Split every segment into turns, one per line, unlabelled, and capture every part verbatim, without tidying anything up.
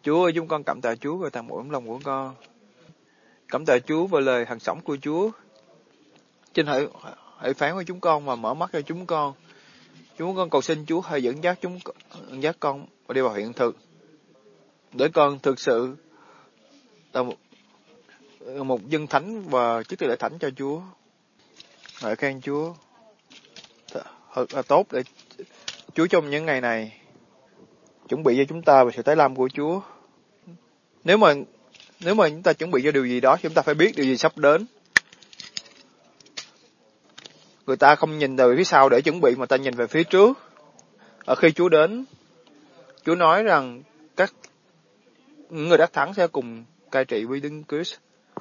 Chúa ơi, chúng con cảm tạ Chúa về tận mỗi lòng của con. Cảm tạ Chúa về lời hằng sống của Chúa. Xin hãy hãy phán với chúng con và mở mắt cho chúng con. Chúng con cầu xin Chúa hãy dẫn dắt chúng dẫn dắt con đi vào hiện thực, để con thực sự là một, một dân thánh và chức tư lễ thánh cho Chúa. Ngợi khen Chúa thật là tốt để Chúa trong những ngày này chuẩn bị cho chúng ta về sự tái lâm của Chúa. Nếu mà nếu mà chúng ta chuẩn bị cho điều gì đó, chúng ta phải biết điều gì sắp đến. Người ta không nhìn về phía sau để chuẩn bị, mà ta nhìn về phía trước. Ở khi Chúa đến, Chúa nói rằng các người đắc thắng sẽ cùng cai trị với Đấng Christ.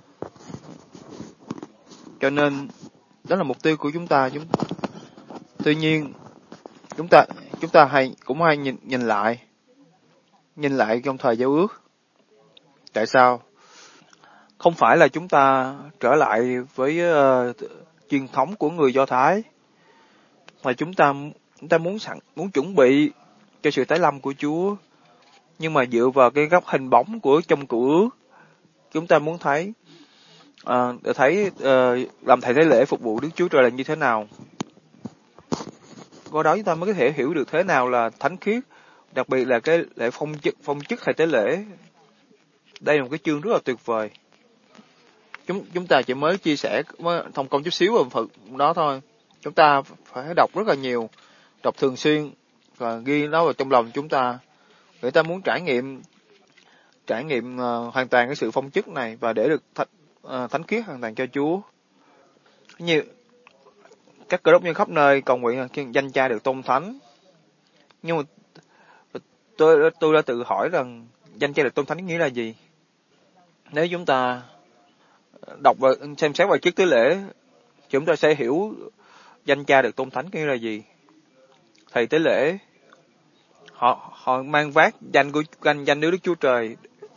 Cho nên đó là mục tiêu của chúng ta. Chúng tuy nhiên chúng ta chúng ta hay cũng hay nhìn nhìn lại nhìn lại trong thời giao ước. Tại sao? Không phải là chúng ta trở lại với uh, truyền thống của người Do Thái, mà chúng ta chúng ta muốn sẵn muốn chuẩn bị cho sự tái lâm của Chúa, nhưng mà dựa vào cái góc hình bóng của trong Cựu Ước, chúng ta muốn thấy uh, để thấy uh, làm thầy tế lễ phục vụ Đức Chúa Trời là như thế nào. Qua đó chúng ta mới có thể hiểu được thế nào là thánh khiết, đặc biệt là cái lễ phong chức phong chức thầy tế lễ. Đây là một cái chương rất là tuyệt vời. Chúng chúng ta chỉ mới chia sẻ mới thông công chút xíu về phần đó thôi. Chúng ta phải đọc rất là nhiều, đọc thường xuyên và ghi nó vào trong lòng chúng ta. Người ta muốn trải nghiệm trải nghiệm uh, hoàn toàn cái sự phong chức này và để được th- uh, thánh khiết hoàn toàn cho Chúa. Như các cơ đốc nhân khắp nơi cầu nguyện danh Cha được tôn thánh. Nhưng mà tôi tôi đã tự hỏi rằng danh Cha được tôn thánh nghĩa là gì? Nếu chúng ta đọc và xem xét vào chức tế lễ, chúng ta sẽ hiểu danh Cha được tôn thánh nghĩa là gì. Thầy tế lễ họ họ mang vác danh của danh danh Đức Chúa Trời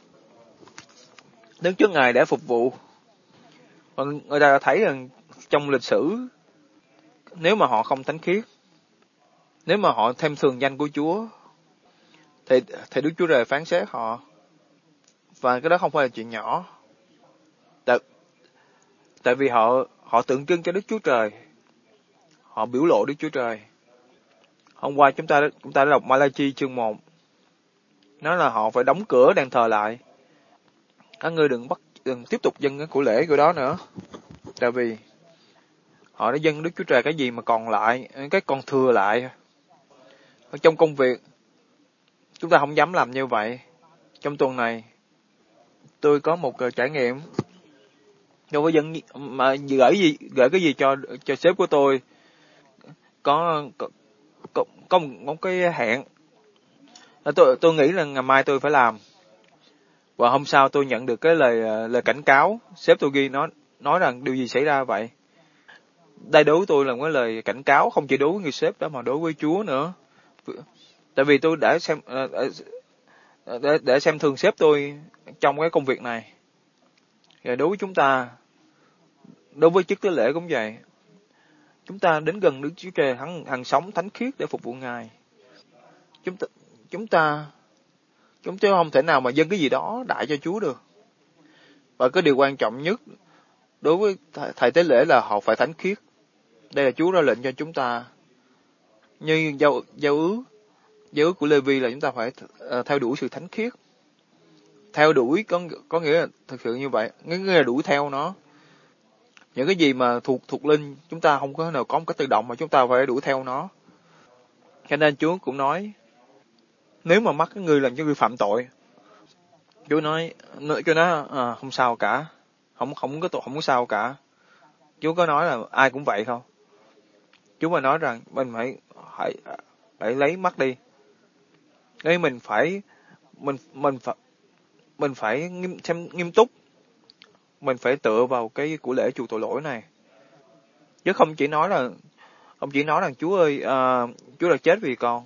đứng trước Ngài để phục vụ. Và người ta đã thấy rằng trong lịch sử, nếu mà họ không thánh khiết, nếu mà họ thêm thường danh của Chúa, thì thì Đức Chúa Trời phán xét họ. Và cái đó không phải là chuyện nhỏ. Tại, tại vì họ họ tượng trưng cho Đức Chúa Trời, họ biểu lộ Đức Chúa Trời. Hôm qua chúng ta chúng ta đã đọc Ma-la-chi chương một, nói là họ phải đóng cửa đền thờ lại. Các ngươi đừng bắt đừng tiếp tục dâng cái của lễ của đó nữa, tại vì họ đã dâng Đức Chúa Trời cái gì mà còn lại, cái còn thừa lại. Ở trong công việc chúng ta không dám làm như vậy. Trong tuần này tôi có một trải nghiệm. Đâu có dân mà gửi gì gửi cái gì cho cho sếp của tôi, có có có, có một, một cái hẹn. Tôi tôi nghĩ là ngày mai tôi phải làm. Và hôm sau tôi nhận được cái lời lời cảnh cáo, sếp tôi ghi nó nói rằng điều gì xảy ra vậy. Đây đối với tôi là một cái lời cảnh cáo, không chỉ đối với người sếp đó mà đối với Chúa nữa. Tại vì tôi đã xem để, để xem thường sếp tôi trong cái công việc này. Rồi đối với chúng ta, đối với chức tế lễ cũng vậy. Chúng ta đến gần Đức Chúa Trời hằng hằng sống thánh khiết để phục vụ Ngài. Chúng ta chúng ta chúng ta không thể nào mà dâng cái gì đó đại cho Chúa được. Và cái điều quan trọng nhất đối với thầy tế lễ là họ phải thánh khiết. Đây là Chúa ra lệnh cho chúng ta. Như giao giao ước giao ước của Lê-vi là chúng ta phải uh, theo đuổi sự thánh khiết. Theo đuổi có có nghĩa là thực sự như vậy, nghĩa là đuổi theo nó. Những cái gì mà thuộc thuộc linh chúng ta không có nào có một cái tự động, mà chúng ta phải đuổi theo nó. Cho nên Chúa cũng nói, nếu mà mắc cái người làm cho người phạm tội, Chúa nói Chúa nói à, không sao cả, không không có tội, không có sao cả. Chúa có nói là ai cũng vậy không? Chúa mà nói rằng mình phải phải phải lấy mắt đi. Nên mình phải mình mình phải mình phải nghiêm, xem nghiêm túc. Mình phải tựa vào cái của lễ chuộc tội lỗi này, chứ không chỉ nói là không chỉ nói rằng Chúa ơi, uh, Chúa đã chết vì con,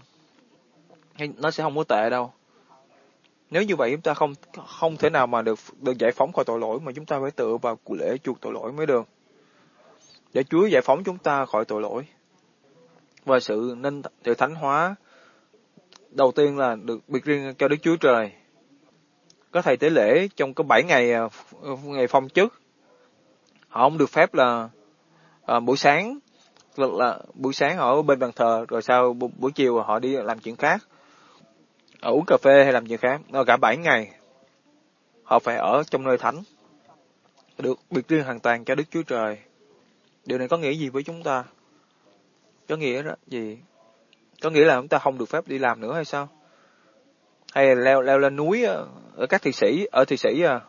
nó sẽ không có tệ đâu. Nếu như vậy chúng ta không không thể nào mà được được giải phóng khỏi tội lỗi, mà chúng ta phải tựa vào của lễ chuộc tội lỗi mới được, để Chúa giải phóng chúng ta khỏi tội lỗi. Và sự nên sự thánh hóa đầu tiên là được biệt riêng cho Đức Chúa Trời. có thầy tế lễ trong có bảy ngày ngày phong chức, họ không được phép là à, buổi sáng là, là buổi sáng ở bên bàn thờ, rồi sau bu, buổi chiều họ đi làm chuyện khác, ở uống cà phê hay làm chuyện khác. Nó cả bảy ngày họ phải ở trong nơi thánh, được biệt riêng hoàn toàn cho Đức Chúa Trời. Điều này có nghĩa gì với chúng ta? Có nghĩa đó gì? Có nghĩa là chúng ta không được phép đi làm nữa hay sao? Hay là leo leo lên núi ở các thị sĩ ở thị sĩ à,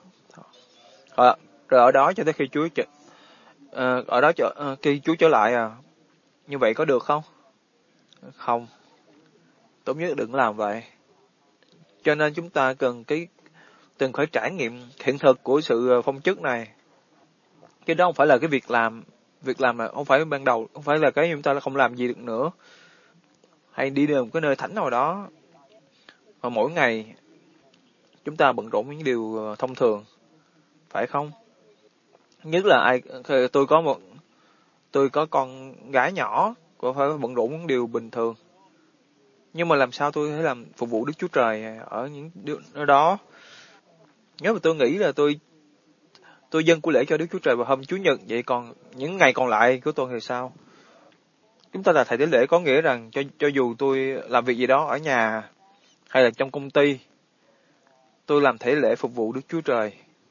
à rồi ở đó cho tới khi Chúa à, ở đó cho à, khi Chúa trở lại à? Như vậy có được không? Không. Tốt nhất đừng làm vậy. Cho nên chúng ta cần cái từng phải trải nghiệm hiện thực của sự phong chức này. Cái đó không phải là cái việc làm, việc làm là không phải ban đầu, không phải là cái chúng ta không làm gì được nữa. Hay đi đến một cái nơi thánh nào đó, mà mỗi ngày chúng ta bận rộn những điều thông thường, phải không? Nhất là ai, tôi có một, tôi có con gái nhỏ, có phải bận rộn những điều bình thường. Nhưng mà làm sao tôi thể làm phục vụ Đức Chúa Trời ở những điều đó? Nếu mà tôi nghĩ là tôi tôi dâng của lễ cho Đức Chúa Trời vào hôm Chủ nhật, vậy còn những ngày còn lại của tuần thì sao? Chúng ta là thầy tế lễ có nghĩa rằng cho cho dù tôi làm việc gì đó ở nhà hay là trong công ty, tôi làm thể lễ phục vụ Đức Chúa Trời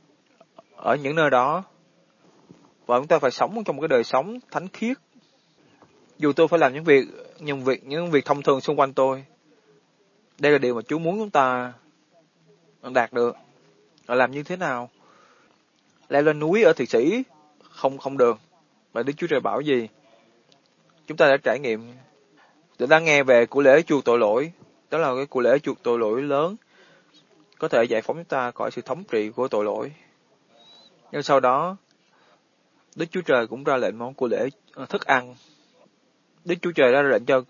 ở những nơi đó. Và chúng ta phải sống trong một cái đời sống thánh khiết. Dù tôi phải làm những việc, những việc, những việc thông thường xung quanh tôi. Đây là điều mà Chúa muốn chúng ta đạt được. Và làm như thế nào? Leo lên núi ở Thụy Sĩ không không được. Và Đức Chúa Trời bảo gì? Chúng ta đã trải nghiệm, chúng ta nghe về của lễ chuộc tội lỗi. Đó là cái của lễ chuộc tội lỗi lớn, có thể giải phóng chúng ta khỏi sự thống trị của tội lỗi. Nhưng sau đó, Đức Chúa Trời cũng ra lệnh món của lễ thức ăn. Đức Chúa Trời ra lệnh cho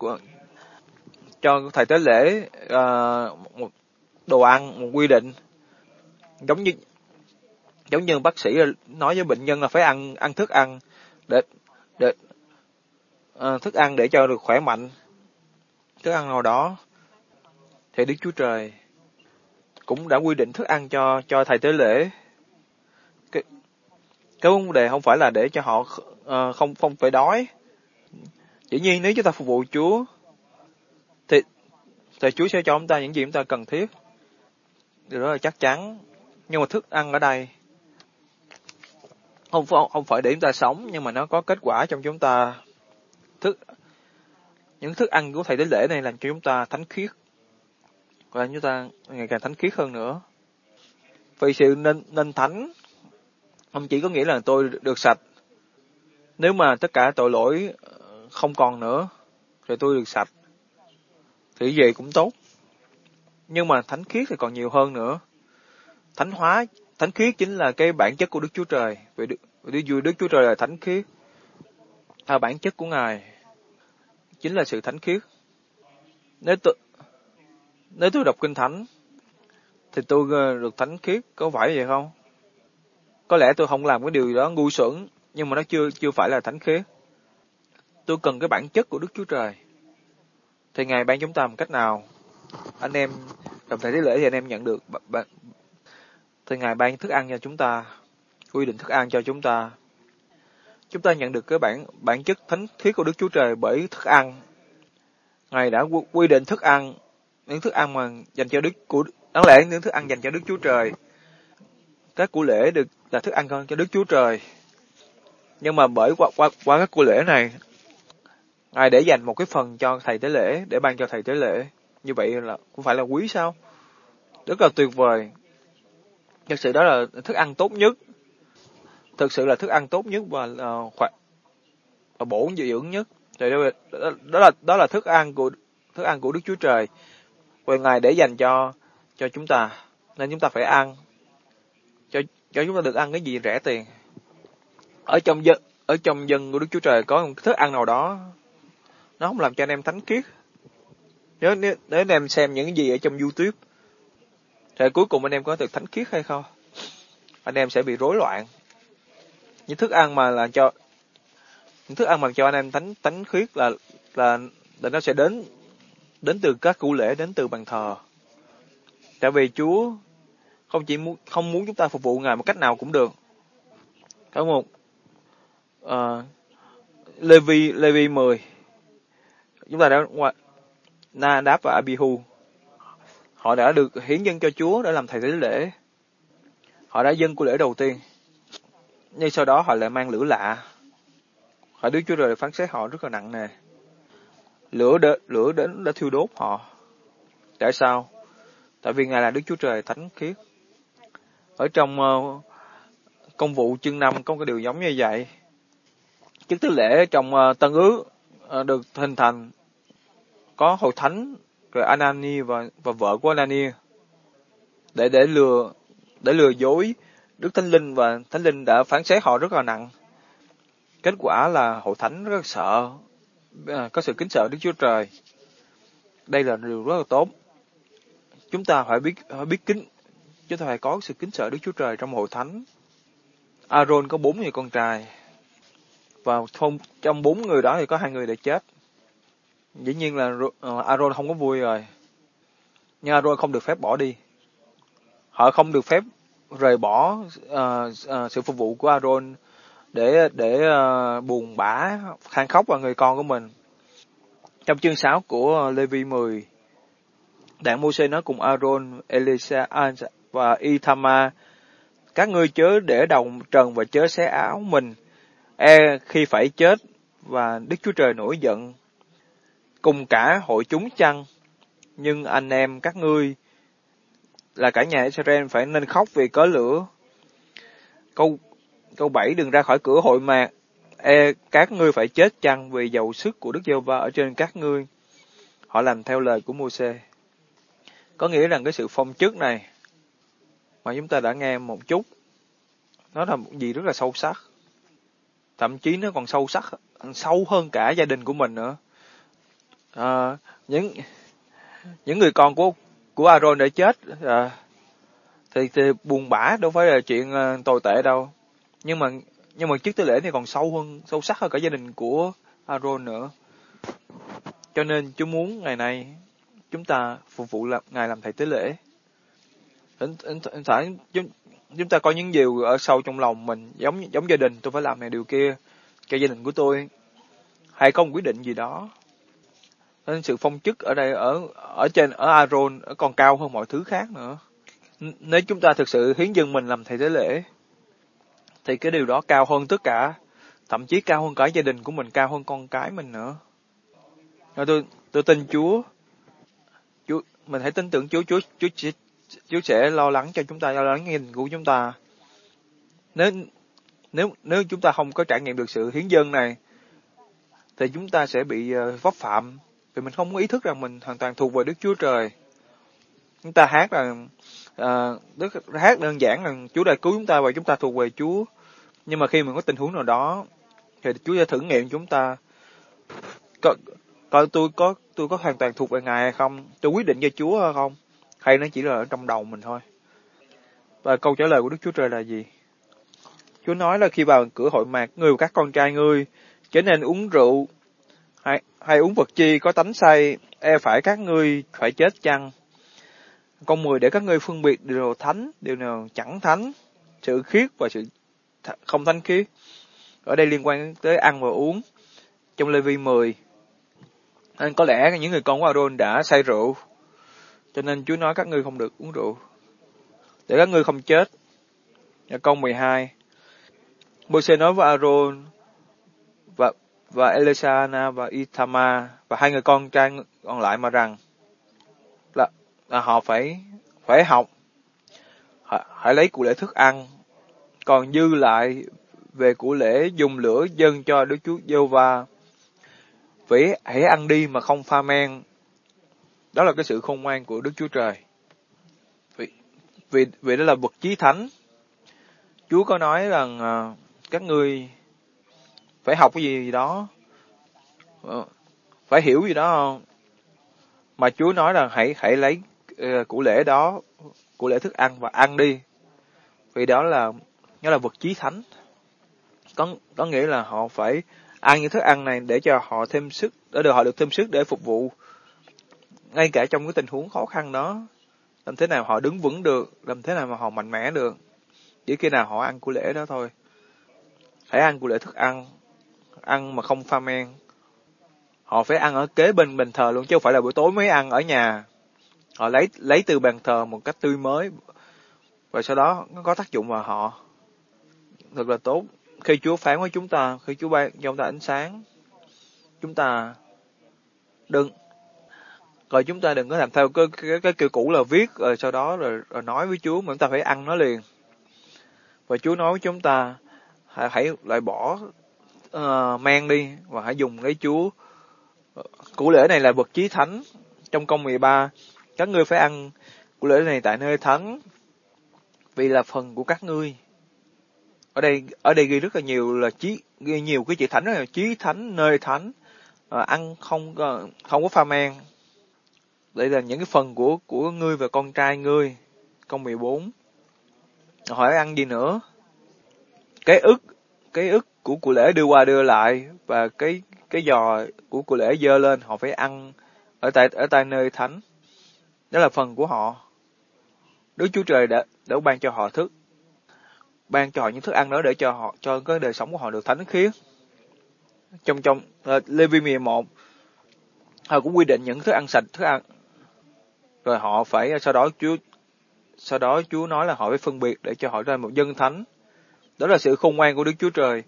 cho thầy tế lễ uh, một đồ ăn, một quy định, giống như giống như bác sĩ nói với bệnh nhân là phải ăn ăn thức ăn để để uh, thức ăn để cho được khỏe mạnh, thức ăn nào đó. Thì Đức Chúa Trời cũng đã quy định thức ăn cho cho thầy tế lễ. Cái, cái vấn đề không phải là để cho họ uh, không không phải đói. Dĩ nhiên nếu chúng ta phục vụ Chúa thì thì Chúa sẽ cho chúng ta những gì chúng ta cần thiết. Điều đó là chắc chắn. Nhưng mà thức ăn ở đây không không phải để chúng ta sống, nhưng mà nó có kết quả trong chúng ta. Thức những thức ăn của thầy tế lễ này làm cho chúng ta thánh khiết, và chúng ta ngày càng thánh khiết hơn nữa. Vì sự nên nên thánh không chỉ có nghĩa là tôi được sạch. Nếu mà tất cả tội lỗi không còn nữa, rồi tôi được sạch, thì gì cũng tốt. Nhưng mà thánh khiết thì còn nhiều hơn nữa. Thánh hóa, thánh khiết chính là cái bản chất của Đức Chúa Trời. Vì Đức, Đức, Đức Chúa Trời là thánh khiết. À, bản chất của Ngài chính là sự thánh khiết. Nếu tôi, nếu tôi đọc Kinh Thánh, thì tôi được thánh khiết, có phải vậy không? Có lẽ tôi không làm cái điều đó ngu xuẩn, nhưng mà nó chưa chưa phải là thánh khiết. Tôi cần cái bản chất của Đức Chúa Trời. Thì Ngài ban chúng ta một cách nào? Anh em đồng thầy tế lễ thì anh em nhận được. Thì Ngài ban thức ăn cho chúng ta, quy định thức ăn cho chúng ta. Chúng ta nhận được cái bản bản chất thánh khiết của Đức Chúa Trời bởi thức ăn. Ngài đã quy định thức ăn, những thức ăn mà dành cho Đức của đáng lẽ những thức ăn dành cho Đức Chúa Trời. Các của lễ được là thức ăn cho Đức Chúa Trời. Nhưng mà bởi qua qua, qua các của lễ này, Ngài để dành một cái phần cho thầy tế lễ, để ban cho thầy tế lễ. Như vậy là cũng phải là quý sao? Rất là tuyệt vời. Thực sự đó là thức ăn tốt nhất. Thực sự là thức ăn tốt nhất và uh, khỏe và bổ dưỡng nhất. Đó, đó, đó là đó là thức ăn của thức ăn của Đức Chúa Trời. Và Ngài để dành cho cho chúng ta, nên chúng ta phải ăn. Cho cho chúng ta được ăn cái gì rẻ tiền. Ở trong dân ở trong dân của Đức Chúa Trời có một thức ăn nào đó, nó không làm cho anh em thánh khiết. Nếu nếu, nếu anh em xem những cái gì ở trong YouTube, thì cuối cùng anh em có được thánh khiết hay không? Anh em sẽ bị rối loạn. Những thức ăn mà là cho những thức ăn mà cho anh em thánh thánh khiết là là là nó sẽ đến đến từ các củ lễ, đến từ bàn thờ. Tại vì Chúa không chỉ muốn không muốn chúng ta phục vụ Ngài một cách nào cũng được. Có một uh, Lê-vi Lê-vi mười, chúng ta đã Na-đáp và A-bi-hu, họ đã được hiến dâng cho Chúa để làm thầy tế lễ. Họ đã dâng của lễ đầu tiên, nhưng sau đó họ lại mang lửa lạ. Họ Đức Chúa Trời phán xét họ rất là nặng nề. Lửa đ- lửa đến đã thiêu đốt họ. Tại sao? Tại vì Ngài là Đức Chúa Trời thánh khiết. Ở trong uh, công vụ chương năm có cái điều giống như vậy. Chức tế lễ trong uh, Tân Ước uh, được hình thành, có hội thánh, rồi Anani và và vợ của Anani để để lừa để lừa dối Đức Thánh Linh, và Thánh Linh đã phán xét họ rất là nặng. Kết quả là hội thánh rất là sợ, uh, có sự kính sợ Đức Chúa Trời. Đây là điều rất là tốt. Chúng ta phải biết phải biết kính, chúng ta phải có sự kính sợ Đức Chúa Trời trong hội thánh. Aaron có bốn người con trai, và không, trong bốn người đó thì có hai người đã chết. Dĩ nhiên là uh, Aaron không có vui rồi, nhưng Aaron không được phép bỏ đi. Họ không được phép rời bỏ uh, uh, sự phục vụ của Aaron để để uh, buồn bã, than khóc vào người con của mình. Trong chương sáu của Lê-vi mười, đảng Mô-sê nói cùng Aaron, Elisa và Ithama: các ngươi chớ để đầu trần và chớ xé áo mình, e khi phải chết và Đức Chúa Trời nổi giận cùng cả hội chúng chăng? Nhưng anh em các ngươi là cả nhà Israel phải nên khóc vì cớ lửa. Câu câu bảy: đừng ra khỏi cửa hội mạc, e các ngươi phải chết chăng vì dầu sức của Đức Giê-hô-va ở trên các ngươi. Họ làm theo lời của Mô-sê. Có nghĩa rằng cái sự phong chức này mà chúng ta đã nghe một chút, nó là một gì rất là sâu sắc. Thậm chí nó còn sâu sắc, sâu hơn cả gia đình của mình nữa. À, những những người con của của Aaron đã chết, à, thì, thì buồn bã đâu phải là chuyện uh, tồi tệ đâu. Nhưng mà nhưng mà chức tế lễ thì còn sâu hơn, sâu sắc hơn cả gia đình của Aaron nữa. Cho nên Chúa muốn ngày nay chúng ta phục vụ làm, Ngài làm thầy tế lễ. Thỉnh thoảng chúng, chúng ta có những điều ở sâu trong lòng mình, giống giống gia đình, tôi phải làm này điều kia cho gia đình của tôi, hay có một quyết định gì đó. Nên sự phong chức ở đây ở ở trên ở Aaron còn cao hơn mọi thứ khác nữa. Nếu chúng ta thực sự hiến dâng mình làm thầy tế lễ, thì cái điều đó cao hơn tất cả, thậm chí cao hơn cả gia đình của mình, cao hơn con cái mình nữa. Rồi tôi tôi tin Chúa, Chúa mình hãy tin tưởng Chúa, Chúa Chúa Chúa, Chúa sẽ lo lắng cho chúng ta, lo lắng gia đình của chúng ta. Nếu nếu nếu chúng ta không có trải nghiệm được sự hiến dâng này, thì chúng ta sẽ bị uh, vấp phạm, vì mình không có ý thức rằng mình hoàn toàn thuộc về Đức Chúa Trời. Chúng ta hát là uh, Đức hát đơn giản là Chúa đã cứu chúng ta và chúng ta thuộc về Chúa. Nhưng mà khi mình có tình huống nào đó, thì Chúa sẽ thử nghiệm chúng ta. Có, coi tôi có tôi có hoàn toàn thuộc về Ngài hay không? Tôi quyết định cho Chúa hay không? Hay nó chỉ là ở trong đầu mình thôi? Và câu trả lời của Đức Chúa Trời là gì? Chúa nói là khi vào cửa hội mạc, ngươi và các con trai ngươi chớ nên uống rượu hay, hay uống vật chi có tánh say, e phải các ngươi phải chết chăng? Câu mười: để các ngươi phân biệt điều thánh, điều nào chẳng thánh, sự khiết và sự th- không thánh khiết. Ở đây liên quan tới ăn và uống. Trong Lê-vi mười, nên có lẽ những người con của Aaron đã say rượu, cho nên Chúa nói các ngươi không được uống rượu, để các ngươi không chết. Và câu mười hai, Môi-se nói với Aaron và và Elisa và Ithama và hai người con trai còn lại mà rằng là, là họ phải phải học, họ, hãy lấy của lễ thức ăn, còn dư lại về của lễ dùng lửa dâng cho Đức Chúa Giê-hô-va. Vậy hãy ăn đi mà không pha men. Đó là cái sự khôn ngoan của Đức Chúa Trời. Vì, vì, vì đó là vật chí thánh. Chúa có nói rằng uh, các ngươi phải học cái gì đó, uh, phải hiểu gì đó không? Mà Chúa nói rằng hãy hãy lấy uh, của lễ đó, của lễ thức ăn và ăn đi. Vì đó là nó là vật chí thánh. Có, có nghĩa là họ phải ăn những thức ăn này để cho họ thêm sức, để được họ được thêm sức để phục vụ. Ngay cả trong cái tình huống khó khăn đó, làm thế nào họ đứng vững được, làm thế nào mà họ mạnh mẽ được, chỉ khi nào họ ăn của lễ đó thôi. Phải ăn của lễ thức ăn, ăn mà không pha men. Họ phải ăn ở kế bên bàn thờ luôn, chứ không phải là buổi tối mới ăn ở nhà. Họ lấy lấy từ bàn thờ một cách tươi mới, và sau đó nó có tác dụng vào họ thật là tốt. Khi Chúa phán với chúng ta, khi Chúa ban cho chúng ta ánh sáng, chúng ta đừng rồi chúng ta đừng có làm theo cái cái, cái kiểu cũ là viết rồi sau đó rồi, rồi nói với Chúa, mà chúng ta phải ăn nó liền. Và Chúa nói với chúng ta hãy, hãy loại bỏ uh, men đi và hãy dùng lấy Chúa. Củ lễ này là vật chí thánh. Trong Công mười ba, các ngươi phải ăn củ lễ này tại nơi thánh, vì là phần của các ngươi. Ở đây ở đây ghi rất là nhiều là chí ghi nhiều cái chữ thánh, đó là chí thánh, nơi thánh, à, ăn không không có pha men. Đây là những cái phần của của ngươi và con trai ngươi. Câu mười bốn. Hỏi ăn gì nữa? Cái ức, cái ức của của lễ đưa qua đưa lại, và cái cái giò của của lễ dơ lên, họ phải ăn ở tại ở tại nơi thánh. Đó là phần của họ. Đức Chúa Trời đã đã ban cho họ thức, ban cho họ những thức ăn đó để cho họ cho cái đời sống của họ được thánh khiết. Trong trong uh, Lê-vi mười một, họ cũng quy định những thức ăn sạch, thức ăn rồi họ phải sau đó Chúa sau đó Chúa nói là họ phải phân biệt để cho họ ra một dân thánh. Đó là sự khôn ngoan của Đức Chúa Trời.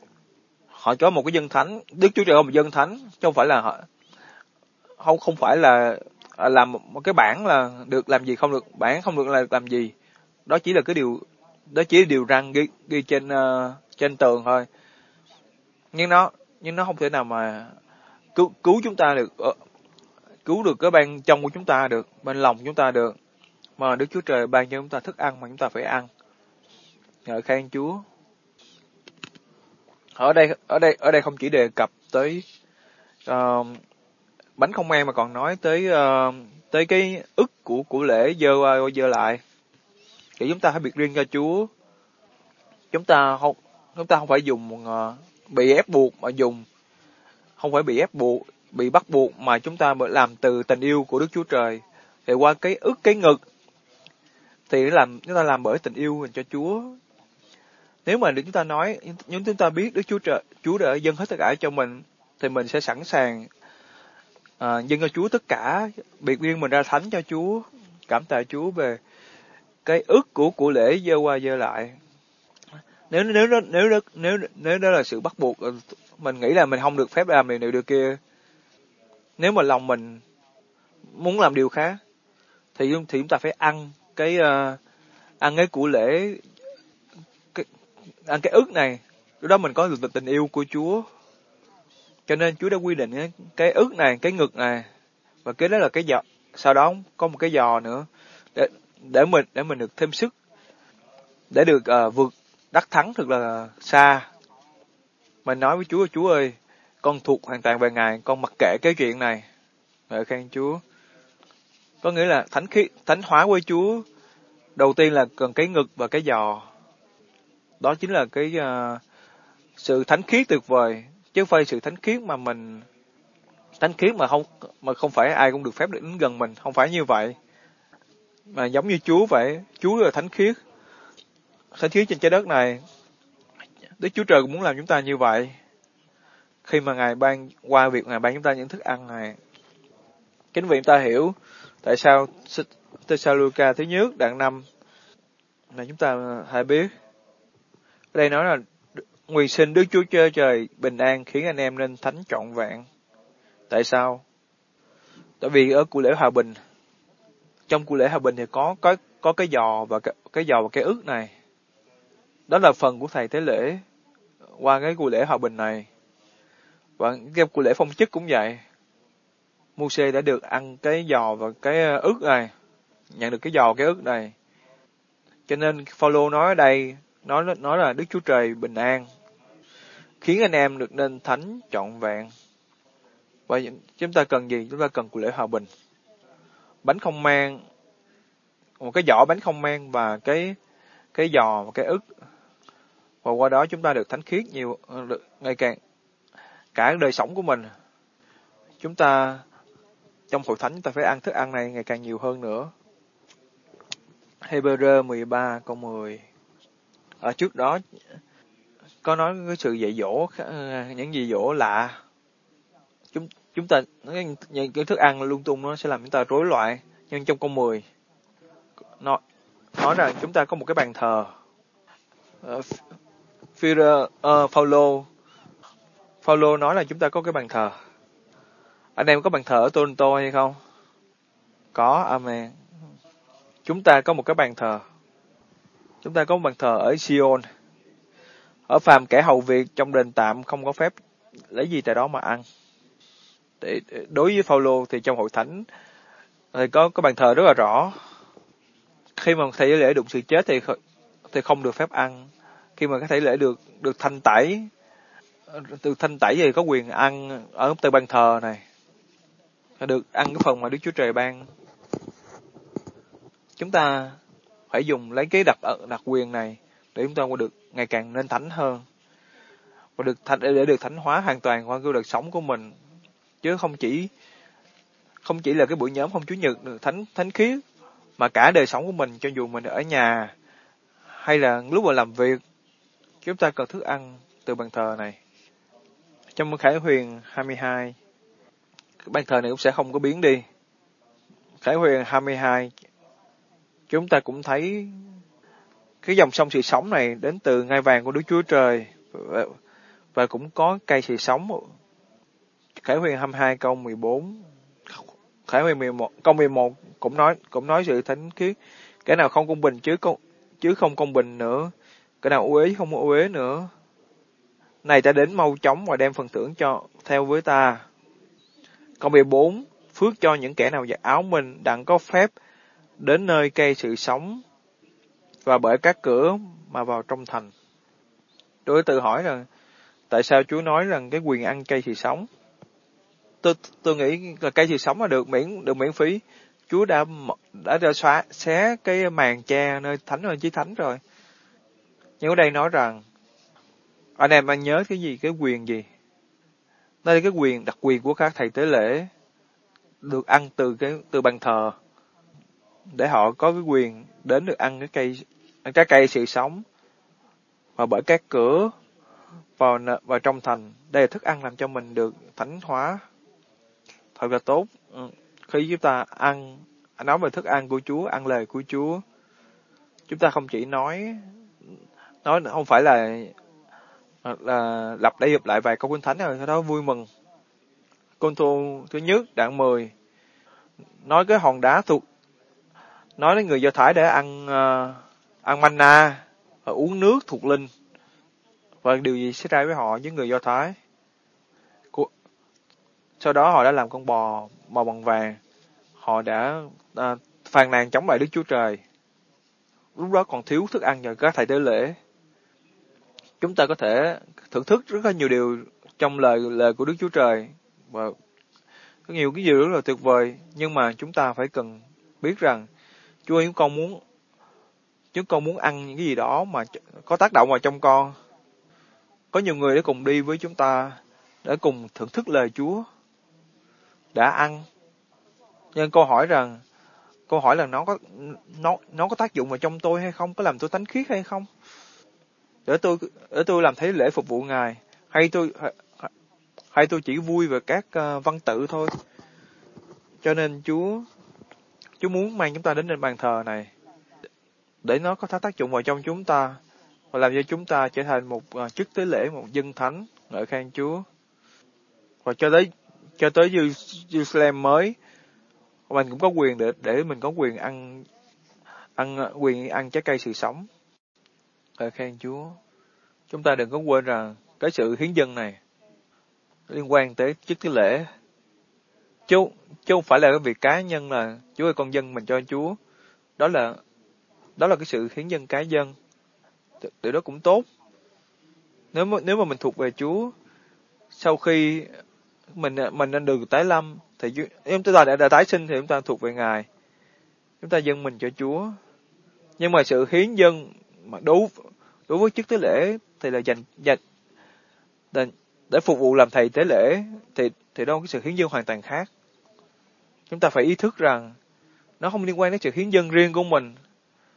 Họ có một cái dân thánh, Đức Chúa Trời có một dân thánh, chứ không phải là họ không không phải là làm một cái bản là được làm gì không được, bản không được là làm gì. Đó chỉ là cái điều đó chỉ là điều răn ghi, ghi trên uh, trên tường thôi. Nhưng nó nhưng nó không thể nào mà cứu cứu chúng ta được, uh, cứu được cái ban trong của chúng ta được, bên lòng chúng ta được. Mà Đức Chúa Trời ban cho chúng ta thức ăn mà chúng ta phải ăn. Ngợi khen Chúa. Ở đây ở đây ở đây không chỉ đề cập tới uh, bánh không men, mà còn nói tới uh, tới cái ức của của lễ dơ qua dơ lại. Thì chúng ta phải biệt riêng cho Chúa. Chúng ta không chúng ta không phải dùng uh, bị ép buộc mà dùng, không phải bị ép buộc, bị bắt buộc, mà chúng ta làm từ tình yêu của Đức Chúa Trời. Thì qua cái ức cái ngực thì làm chúng ta làm bởi tình yêu dành cho Chúa. Nếu mà chúng ta nói, nhưng chúng ta biết Đức Chúa Trời, Chúa đã dâng hết tất cả cho mình, thì mình sẽ sẵn sàng à, dâng cho Chúa tất cả, biệt riêng mình ra thánh cho Chúa, cảm tạ Chúa về cái ước của của lễ dơ qua dơ lại. Nếu nếu đó nếu đó nếu nếu đó là sự bắt buộc, mình nghĩ là mình không được phép làm điều này điều kia. Nếu mà lòng mình muốn làm điều khác, thì thì chúng ta phải ăn cái uh, ăn cái của lễ, cái, ăn cái ức này, lúc đó mình có được tình yêu của Chúa. Cho nên Chúa đã quy định cái, cái ức này, cái ngực này, và cái đó là cái giò. Sau đó có một cái giò nữa để để mình để mình được thêm sức, để được uh, vượt đắc thắng thật là xa. Mình nói với Chúa, Chúa ơi, con thuộc hoàn toàn về Ngài, con mặc kệ cái chuyện này. Ngợi khen Chúa. Có nghĩa là thánh khí, thánh hóa với Chúa, đầu tiên là cần cái ngực và cái giò. Đó chính là cái uh, sự thánh khiết tuyệt vời, chứ không phải sự thánh khiết mà mình thánh khiết mà không mà không phải ai cũng được phép đến gần mình, không phải như vậy. Mà giống như Chúa vậy, Chúa là thánh khiết, thánh khiết trên trái đất này. Đức Chúa Trời cũng muốn làm chúng ta như vậy. Khi mà Ngài ban qua việc Ngài ban chúng ta những thức ăn này, chính vì chúng ta hiểu tại sao Thessalonica thứ nhất đoạn năm là chúng ta hãy biết. Ở đây nói là nguyện xin Đức Chúa Trời trời bình an khiến anh em nên thánh trọn vẹn. Tại sao? Tại vì ở của lễ hòa bình, trong của lễ hòa bình thì có có có cái giò và cái, cái giò và cái ức này. Đó là phần của thầy tế lễ qua cái của lễ hòa bình này. Và cái của lễ phong chức cũng vậy. Mô-sê đã được ăn cái giò và cái ức này, nhận được cái giò cái ức này. Cho nên Phao-lô nói ở đây, nói nói là Đức Chúa Trời bình an khiến anh em được nên thánh trọn vẹn. Và chúng ta cần gì? Chúng ta cần của lễ hòa bình. Bánh không men, một cái giỏ bánh không men và cái cái giò và cái ức. Và qua đó chúng ta được thánh khiết nhiều, được ngày càng cả đời sống của mình. Chúng ta trong hội thánh chúng ta phải ăn thức ăn này ngày càng nhiều hơn nữa. Hebrew mười ba câu mười. Ở trước đó có nói cái sự dạy dỗ, những dạy dỗ lạ. Chúng chúng ta những cái thức ăn lung tung nó sẽ làm chúng ta rối loạn. Nhưng trong câu mười nói nói rằng chúng ta có một cái bàn thờ. Uh, Führer, uh, Phaolô Phaolô nói là chúng ta có cái bàn thờ. Anh em có bàn thờ ở Toronto hay không? Có, amen. Chúng ta có một cái bàn thờ. Chúng ta có một bàn thờ ở Sion. Ở phàm kẻ hầu việc trong đền tạm không có phép lấy gì tại đó mà ăn. Để, đối với Phaolô thì trong hội thánh thì có có bàn thờ rất là rõ. Khi mà thầy lễ đụng sự chết thì thì không được phép ăn. Khi mà cái thầy lễ được được thanh tẩy, được thanh tẩy thì có quyền ăn ở từ bàn thờ này. Được ăn cái phần mà Đức Chúa Trời ban. Chúng ta phải dùng lấy cái đặc đặc quyền này để chúng ta được ngày càng nên thánh hơn, và được thánh để được thánh hóa hoàn toàn qua cái đời sống của mình, chứ không chỉ không chỉ là cái buổi nhóm không Chủ nhật được thánh thánh khiết, mà cả đời sống của mình, cho dù mình ở nhà hay là lúc mà làm việc, chúng ta cần thức ăn từ bàn thờ này. Trong Khải Huyền hai mươi hai, cái bàn thờ này cũng sẽ không có biến đi. Khải Huyền hai mươi hai, chúng ta cũng thấy cái dòng sông sự sống này đến từ ngai vàng của Đức Chúa Trời, và, và cũng có cây sự sống. Khải Huyền hai mươi hai câu mười bốn, Khải Huyền mười một câu mười một cũng nói cũng nói sự thánh khiết. Cái nào không công bình chứ không chứ không công bình nữa, cái nào uế không uế nữa. Này ta đến mau chóng và đem phần thưởng cho theo với ta. Câu mười bốn, phước cho những kẻ nào giặt áo mình đặng có phép đến nơi cây sự sống và bởi các cửa mà vào trong thành. Tôi tự hỏi rằng tại sao Chúa nói rằng cái quyền ăn cây sự sống? Tôi tôi nghĩ là cây sự sống là được miễn được miễn phí. Chúa đã đã đã xóa xé cái màn che nơi thánh nơi chí thánh rồi. Nhưng ở đây nói rằng anh em anh nhớ cái gì, cái quyền gì? Đây là cái quyền đặc quyền của các thầy tế lễ được ăn từ cái từ bàn thờ, để họ có cái quyền đến được ăn cái cây trái cây sự sống và bởi các cửa vào vào trong thành. Đây là thức ăn làm cho mình được thánh hóa, thật là tốt. Khi chúng ta ăn nói về thức ăn của Chúa, ăn lời của Chúa, chúng ta không chỉ nói nói không phải là là lặp đi lặp lại vài câu kinh thánh rồi sau đó vui mừng. Côn Tô thứ nhất đoạn mười nói cái hòn đá thuộc nói đến người Do Thái để ăn uh, ăn manna và uống nước thuộc linh, và điều gì xảy ra với họ với người Do Thái? Sau đó họ đã làm con bò màu bằng vàng, họ đã uh, phàn nàn chống lại Đức Chúa Trời. Lúc đó còn thiếu thức ăn cho các thầy tế lễ. Chúng ta có thể thưởng thức rất là nhiều điều trong lời lời của Đức Chúa Trời, và có nhiều cái điều rất là tuyệt vời, nhưng mà chúng ta phải cần biết rằng Chúa chúng con muốn chúng con muốn ăn những cái gì đó mà có tác động vào trong con. Có nhiều người để cùng đi với chúng ta để cùng thưởng thức lời Chúa, đã ăn. Nhưng câu hỏi rằng câu hỏi là nó có nó nó có tác dụng vào trong tôi hay không, có làm tôi thánh khiết hay không, để tôi để tôi làm thấy lễ phục vụ Ngài, hay tôi hay tôi chỉ vui về các uh, văn tự thôi. Cho nên Chúa Chúa muốn mang chúng ta đến trên bàn thờ này để nó có tác dụng vào trong chúng ta và làm cho chúng ta trở thành một uh, chức tế lễ, một dân thánh ngợi khen Chúa. Và cho tới cho tới Jerusalem mới, mình cũng có quyền để để mình có quyền ăn ăn quyền ăn trái cây sự sống. Ngợi khen Chúa. Chúng ta đừng có quên rằng cái sự hiến dâng này liên quan tới chức tế lễ, chứ chứ không phải là cái việc cá nhân là Chúa ơi con dâng mình cho Chúa. Đó là đó là cái sự hiến dâng cá nhân. Điều đó cũng tốt. Nếu mà, nếu mà mình thuộc về Chúa, sau khi mình mình đã được tái lâm thì chúng ta đã, đã tái sinh thì chúng ta thuộc về Ngài. Chúng ta dâng mình cho Chúa. Nhưng mà sự hiến dâng mà đối đối với chức tế lễ thì là dành dành để, để phục vụ làm thầy tế lễ, thì thì đó là cái sự hiến dâng hoàn toàn khác. Chúng ta phải ý thức rằng nó không liên quan đến sự hiến dâng riêng của mình,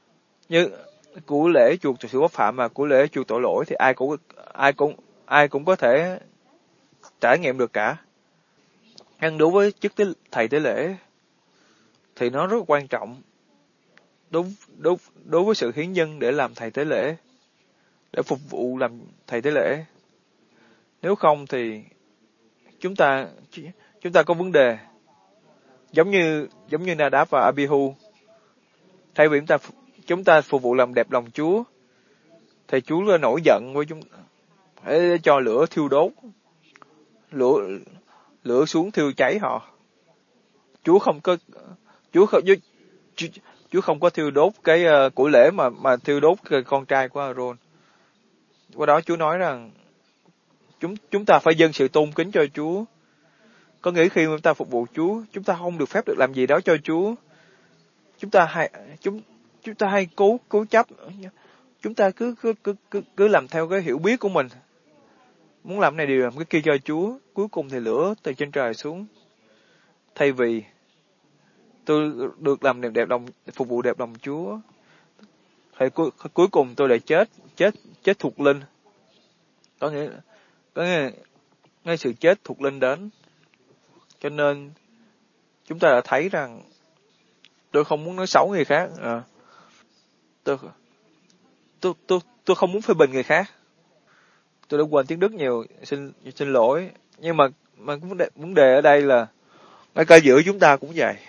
Như của lễ chuộc sự bất phạm mà của lễ chuộc tội lỗi thì ai cũng ai cũng ai cũng có thể trải nghiệm được cả. Nhưng đối với chức tế, thầy tế lễ thì nó rất quan trọng đối, đối, đối với sự hiến dân để làm thầy tế lễ, để phục vụ làm thầy tế lễ. Nếu không thì chúng ta chúng ta có vấn đề. Giống như giống như Nadab và Abihu, thay vì chúng ta chúng ta phục vụ làm đẹp lòng Chúa thì Chúa nổi giận với chúng, để cho lửa thiêu đốt, lửa lửa xuống thiêu cháy họ. Chúa không có Chúa không Chúa, Chúa không có thiêu đốt cái uh, của lễ mà mà thiêu đốt cái con trai của Aaron. Qua đó Chúa nói rằng chúng chúng ta phải dâng sự tôn kính cho Chúa. Có nghĩa khi chúng ta phục vụ Chúa, chúng ta không được phép được làm gì đó cho Chúa. Chúng ta hay chúng chúng ta hay cố cố chấp, chúng ta cứ cứ cứ cứ, cứ làm theo cái hiểu biết của mình, muốn làm này điều làm cái kia cho Chúa, cuối cùng thì lửa từ trên trời xuống. Thay vì tôi được làm đẹp, đẹp lòng, phục vụ đẹp lòng Chúa, thì cuối, cuối cùng tôi lại chết, chết, chết thuộc linh. Có nghĩa, có nghĩa, ngay sự chết thuộc linh đến. Cho nên, chúng ta đã thấy rằng, tôi không muốn nói xấu người khác, à, tôi, tôi, tôi, tôi không muốn phê bình người khác. Tôi đã quên tiếng Đức nhiều, xin, xin lỗi. Nhưng mà, mà vấn đề, vấn đề ở đây là, ngay cả giữa chúng ta cũng vậy.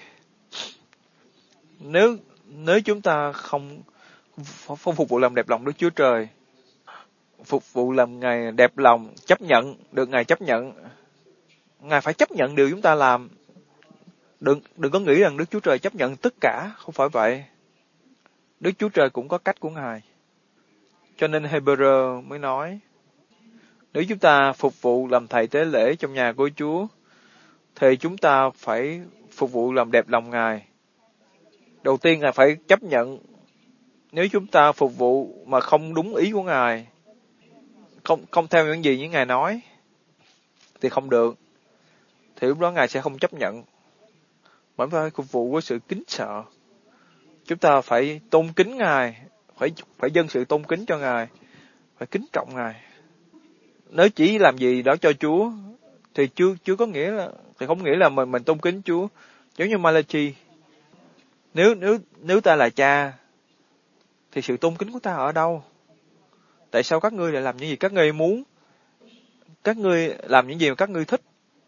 Nếu nếu chúng ta không không phục vụ làm đẹp lòng Đức Chúa Trời, phục vụ làm Ngài đẹp lòng, chấp nhận được Ngài chấp nhận, Ngài phải chấp nhận điều chúng ta làm. Đừng đừng có nghĩ rằng Đức Chúa Trời chấp nhận tất cả, không phải vậy. Đức Chúa Trời cũng có cách của Ngài. Cho nên Hebrew mới nói, nếu chúng ta phục vụ làm thầy tế lễ trong nhà của Chúa, thì chúng ta phải phục vụ làm đẹp lòng Ngài. Đầu tiên Ngài phải chấp nhận. Nếu chúng ta phục vụ mà không đúng ý của Ngài, không không theo những gì những Ngài nói, thì không được. Thì lúc đó Ngài sẽ không chấp nhận. Mà chúng ta phải phục vụ với sự kính sợ. Chúng ta phải tôn kính Ngài, phải phải dâng sự tôn kính cho Ngài, phải kính trọng Ngài. Nếu chỉ làm gì đó cho Chúa, thì chưa chưa có nghĩa là, thì không nghĩa là mình mình tôn kính Chúa. Giống như Malachi, nếu nếu nếu ta là cha, thì sự tôn kính của ta ở đâu? Tại sao các ngươi lại làm những gì các ngươi muốn? Các ngươi làm những gì mà các ngươi thích?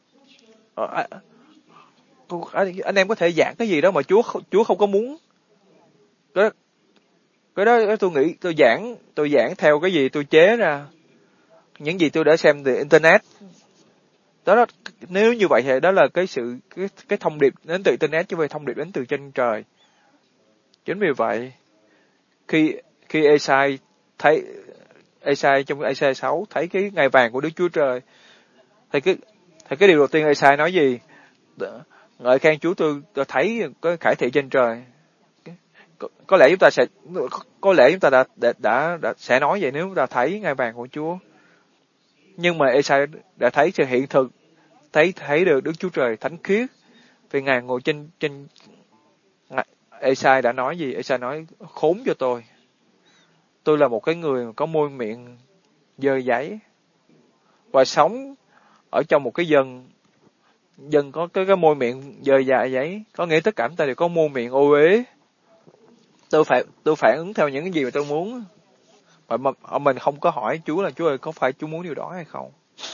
Ờ, anh, anh em có thể giảng cái gì đó mà Chúa Chúa không có muốn. Cái, cái đó tôi nghĩ tôi giảng tôi giảng theo cái gì tôi chế ra, những gì tôi đã xem từ internet. Đó, đó nếu như vậy thì đó là cái sự cái cái thông điệp đến từ internet chứ không phải thông điệp đến từ trên trời. Chính vì vậy, khi khi Esai thấy Esai trong Esai sáu thấy cái ngày vàng của Đức Chúa Trời, thì cái thì cái điều đầu tiên Esai nói gì? Ngợi khen Chúa, tôi, tôi thấy có khải thị trên trời. Có, có lẽ chúng ta sẽ có lẽ chúng ta đã đã, đã đã sẽ nói vậy nếu chúng ta thấy ngày vàng của Chúa. Nhưng mà Esai đã thấy sự hiện thực, thấy thấy được Đức Chúa Trời thánh khiết, vì Ngài ngồi trên trên. Esai đã nói gì? Esai nói khốn cho tôi. Tôi là một cái người có môi miệng dơ giấy và sống ở trong một cái dân dân có cái cái môi miệng dơ dạ giấy, có nghĩa tất cả chúng ta đều có môi miệng ô uế. Tôi phải tôi phản ứng theo những cái gì mà tôi muốn, và mà, mình không có hỏi Chúa là Chúa ơi có phải Chúa muốn điều đó hay không.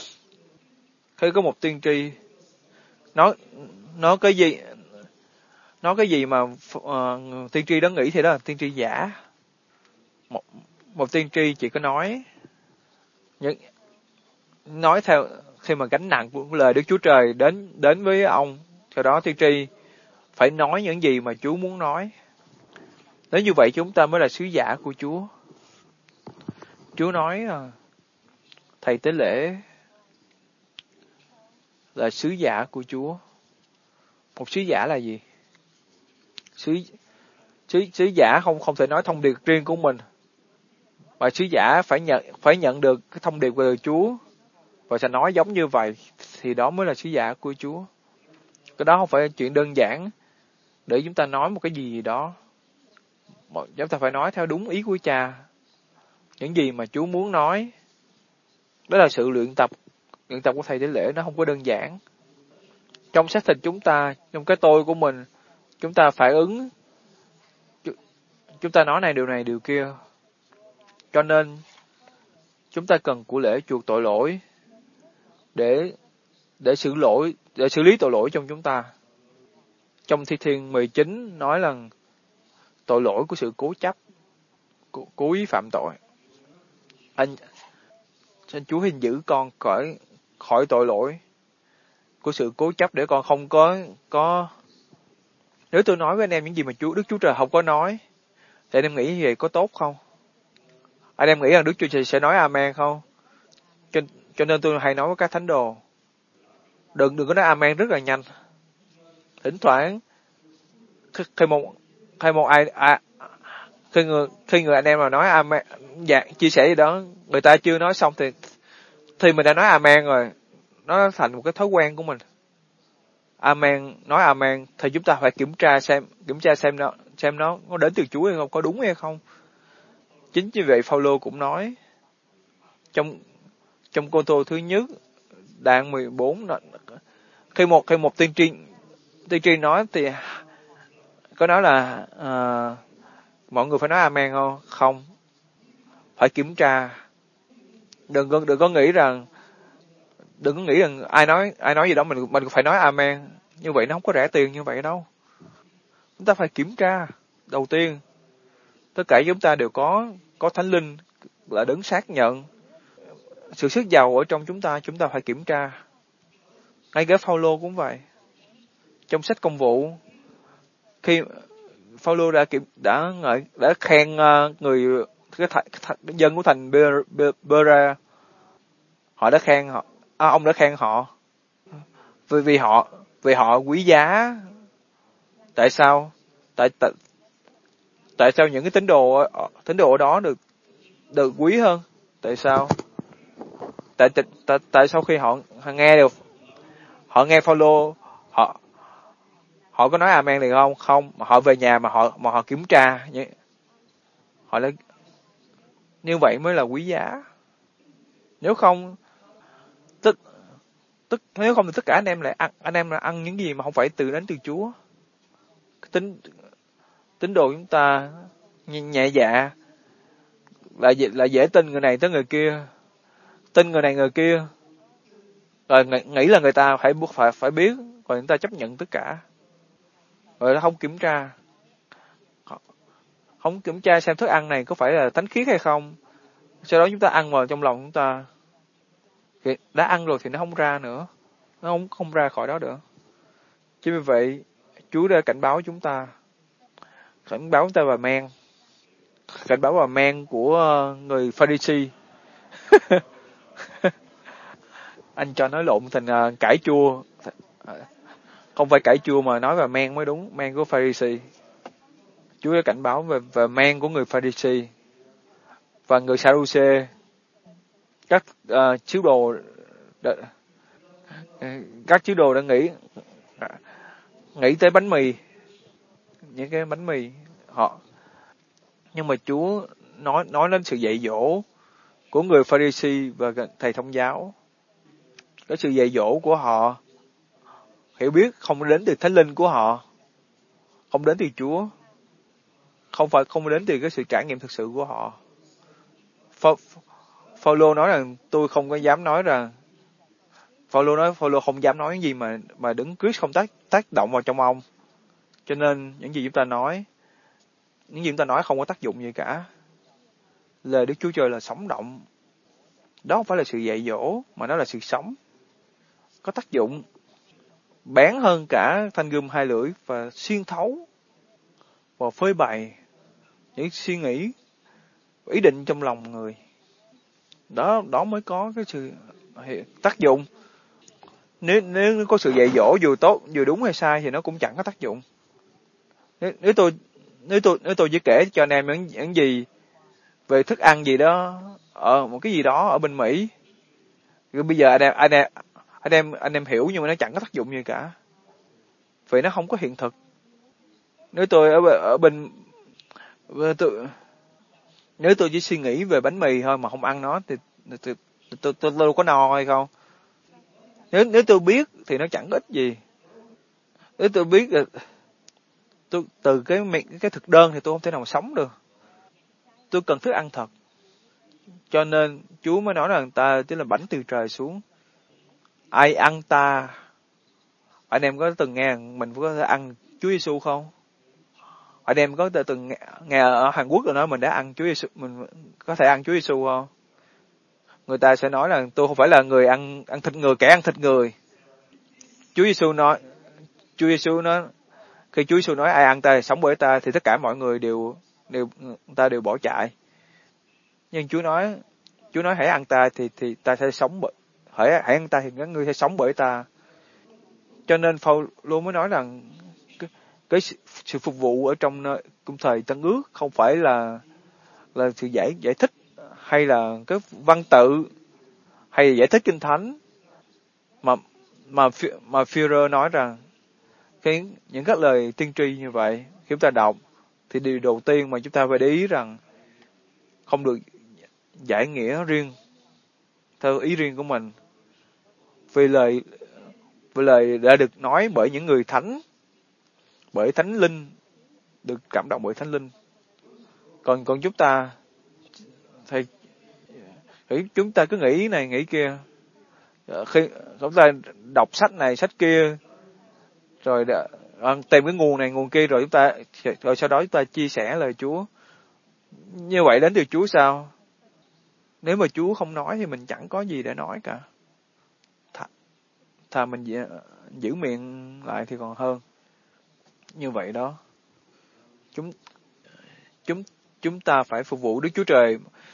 Khi có một tiên tri nói nói cái gì nói cái gì mà uh, tiên tri đó nghĩ thì đó là tiên tri giả. Một, một tiên tri chỉ có nói những nói theo khi mà gánh nặng của lời Đức Chúa Trời đến đến với ông, theo đó tiên tri phải nói những gì mà Chúa muốn nói. Nếu như vậy chúng ta mới là sứ giả của Chúa. Chúa nói là thầy tế lễ là sứ giả của Chúa. Một sứ giả là gì? Sứ sứ sứ giả không không thể nói thông điệp riêng của mình, mà sứ giả phải nhận phải nhận được cái thông điệp của Chúa và sẽ nói giống như vậy, thì đó mới là sứ giả của Chúa. Cái đó không phải là chuyện đơn giản để chúng ta nói một cái gì đó. chúng ta phải nói theo đúng ý của Cha. Những gì mà Chúa muốn nói. Đó là sự luyện tập. Luyện tập của thầy tế lễ nó không có đơn giản. Trong xác thịt chúng ta, trong cái tôi của mình, chúng ta phản ứng, chúng ta nói này điều này điều kia. Cho nên chúng ta cần của lễ chuộc tội lỗi để để xử lỗi, để xử lý tội lỗi trong chúng ta. Trong Thi Thiên mười chín nói là tội lỗi của sự cố chấp, cố, cố ý phạm tội. Anh, xin Chúa hình giữ con khỏi khỏi tội lỗi của sự cố chấp để con không có có. Nếu tôi nói với anh em những gì mà Chúa Đức Chúa Trời không có nói, thì anh em nghĩ như vậy có tốt không? Anh em nghĩ rằng Đức Chúa Trời sẽ nói amen không? Cho, cho nên tôi hay nói với các thánh đồ, đừng đừng có nói amen rất là nhanh. Thỉnh thoảng khi một khi một ai, ai khi người khi người anh em mà nói amen, dạ, chia sẻ gì đó, người ta chưa nói xong thì thì mình đã nói amen rồi, nó thành một cái thói quen của mình. Amen, nói amen thì chúng ta phải kiểm tra xem kiểm tra xem nó xem nó có đến từ Chúa hay không, có đúng hay không. Chính như vậy Phaolô cũng nói trong trong Cô Tô thứ nhất đoạn mười bốn, khi một khi một tiên tri tiên tri nói thì có nói là uh, mọi người phải nói amen không? Không, phải kiểm tra. Đừng có đừng có nghĩ rằng đừng có nghĩ rằng ai nói ai nói gì đó mình mình phải nói amen. Như vậy nó không có rẻ tiền như vậy đâu. Chúng ta phải kiểm tra. Đầu tiên, tất cả chúng ta đều có có Thánh Linh là đấng xác nhận sự sức giàu ở trong chúng ta, chúng ta phải kiểm tra. Ngay cả Phaolô cũng vậy. Trong sách Công vụ, khi Phaolô đã kiểm đã ngợi đã khen uh, người cái, th, cái dân của thành Berea, họ đã khen họ, à, ông đã khen họ vì vì họ vì họ quý giá. Tại sao? Tại tại tại sao những cái tín đồ tín đồ đó được được quý hơn? Tại sao? Tại tại tại, tại sau khi họ, họ nghe được họ nghe Phaolô, họ họ có nói amen được không? Không, mà họ về nhà mà họ mà họ kiểm tra như họ đã, như vậy mới là quý giá. Nếu không tức tức nếu không thì tất cả anh em lại ăn anh em là ăn những gì mà không phải từ đến từ Chúa. Tính tín đồ chúng ta nhẹ dạ, là là dễ tin người này tới người kia, tin người này người kia, rồi nghĩ là người ta phải phải phải biết, rồi người ta chấp nhận tất cả, rồi nó không kiểm tra, không kiểm tra xem thức ăn này có phải là thánh khiết hay không. Sau đó chúng ta ăn vào trong lòng chúng ta, thì đã ăn rồi thì nó không ra nữa, nó không không ra khỏi đó nữa. Chính vì vậy Chúa đã cảnh báo chúng ta, cảnh báo chúng ta về men, cảnh báo về men của người Pha-ri-si. Anh cho nói lộn thành uh, cải chua, không phải cải chua mà nói về men mới đúng, men của Pha-ri-si. Chúa đã cảnh báo về về men của người Pha-ri-si và người Sa-du-xê, các uh, chiếu đồ đã, các chiếu đồ đã nghĩ nghĩ tới bánh mì, những cái bánh mì họ, nhưng mà Chúa nói nói đến sự dạy dỗ của người Pha-ri-si và thầy thông giáo. Cái sự dạy dỗ của họ hiểu biết không đến từ Thánh Linh của họ, không đến từ Chúa, không phải không đến từ cái sự trải nghiệm thực sự của họ. Phaolô nói rằng tôi không có dám nói rằng Phaolô nói Phaolô không dám nói những gì mà mà Đấng Christ không tác tác động vào trong ông. Cho nên những gì chúng ta nói, những gì chúng ta nói không có tác dụng gì cả. Lời Đức Chúa Trời là sống động. Đó không phải là sự dạy dỗ, mà nó là sự sống. Có tác dụng bén hơn cả thanh gươm hai lưỡi và xuyên thấu và phơi bày những suy nghĩ, ý định trong lòng người. Đó đó mới có cái sự tác dụng. Nếu nếu có sự dạy dỗ dù tốt, dù đúng hay sai thì nó cũng chẳng có tác dụng. Nếu, nếu tôi nếu tôi nếu tôi chỉ kể cho anh em những, những gì về thức ăn gì đó ở một cái gì đó ở bên Mỹ, rồi bây giờ anh em anh em anh em anh em hiểu nhưng mà nó chẳng có tác dụng gì cả, vì nó không có hiện thực. Nếu tôi ở ở bên Tôi, nếu tôi chỉ suy nghĩ về bánh mì thôi mà không ăn nó thì tôi, tôi, tôi, tôi, tôi có no hay không? Nếu nếu tôi biết thì nó chẳng có ích gì. Nếu tôi biết là tôi từ cái cái thực đơn thì tôi không thể nào mà sống được. Tôi cần thức ăn thật. Cho nên Chúa mới nói rằng ta chính là bánh từ trời xuống. Ai ăn ta? Anh em có từng nghe mình có thể ăn Chúa Giêsu không? Anh em có từng nghe, nghe ở Hàn Quốc rồi nói mình đã ăn Chúa Giêsu, mình có thể ăn Chúa Giêsu không? Người ta sẽ nói là tôi không phải là người ăn ăn thịt người, kẻ ăn thịt người. Chúa Giêsu nói, Chúa Giêsu nói, khi Chúa Giêsu nói ai ăn ta thì sống bởi ta thì tất cả mọi người đều đều ta đều bỏ chạy. Nhưng Chúa nói, Chúa nói hãy ăn ta thì thì ta sẽ sống bởi hãy hãy ăn ta thì các ngươi sẽ sống bởi ta. Cho nên Phaolô mới nói rằng cái, cái sự phục vụ ở trong nơi cung thời Tân Ước không phải là là sự giải giải thích hay là cái văn tự hay là giải thích kinh thánh mà mà mà Führer nói rằng cái những các lời tiên tri như vậy khi chúng ta đọc thì điều đầu tiên mà chúng ta phải để ý rằng không được giải nghĩa riêng theo ý riêng của mình, vì lời vì lời đã được nói bởi những người thánh, bởi thánh linh, được cảm động bởi thánh linh. Còn còn chúng ta thì, thì chúng ta cứ nghĩ này nghĩ kia, khi chúng ta đọc sách này sách kia rồi đã, tìm cái nguồn này nguồn kia rồi chúng ta rồi sau đó chúng ta chia sẻ lời Chúa như vậy đến từ Chúa sao? Nếu mà Chúa không nói thì mình chẳng có gì để nói cả. Thà, thà mình giữ, giữ miệng lại thì còn hơn. Như vậy đó. Chúng chúng chúng ta phải phục vụ Đức Chúa Trời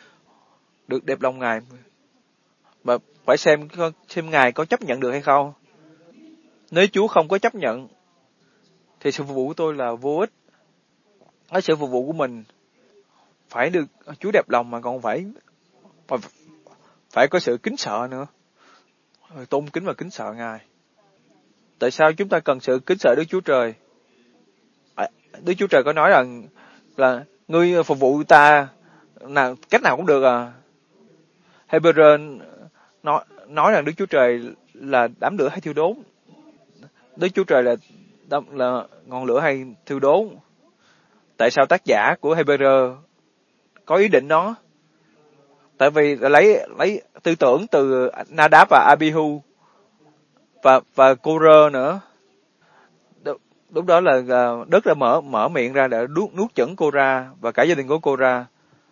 được đẹp lòng Ngài. Và phải xem xem Ngài có chấp nhận được hay không. Nếu Chúa không có chấp nhận thì sự phục vụ của tôi là vô ích. Cái sự phục vụ của mình phải được Chúa đẹp lòng mà còn phải phải có sự kính sợ nữa. Tôn kính và kính sợ Ngài. Tại sao chúng ta cần sự kính sợ Đức Chúa Trời? Đức Chúa Trời có nói rằng là ngươi phục vụ ta nào cách nào cũng được à. Hebrew nói nói rằng Đức Chúa Trời là đám lửa hay thiêu đốt. Đức Chúa Trời là là ngọn lửa hay thiêu đốt. Tại sao tác giả của Hebrew có ý định đó? Tại vì lấy lấy tư tưởng từ Nadab và Abihu và và Cô-rơ nữa. Lúc đó là đất đã mở mở miệng ra để nuốt nuốt chửng Cô-ra và cả gia đình của Cô-ra.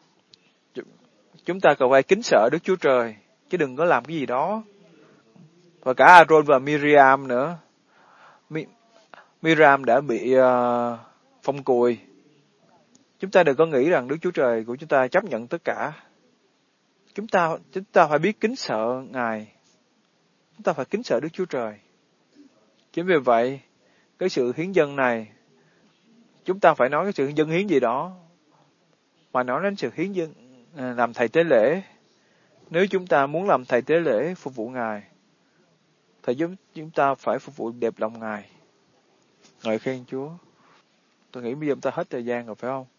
Chúng ta cần phải kính sợ Đức Chúa Trời chứ đừng có làm cái gì đó. Và cả Aaron và Miriam nữa. Mi, Miriam đã bị uh, phong cùi. Chúng ta đừng có nghĩ rằng Đức Chúa Trời của chúng ta chấp nhận tất cả. Chúng ta chúng ta phải biết kính sợ Ngài. Chúng ta phải kính sợ Đức Chúa Trời. Chính vì vậy, cái sự hiến dâng này, chúng ta phải nói cái sự dâng hiến gì đó, mà nói đến sự hiến dâng làm thầy tế lễ. Nếu chúng ta muốn làm thầy tế lễ phục vụ Ngài, thì chúng chúng ta phải phục vụ đẹp lòng Ngài. Ngợi khen Chúa. Tôi nghĩ bây giờ chúng ta hết thời gian rồi phải không?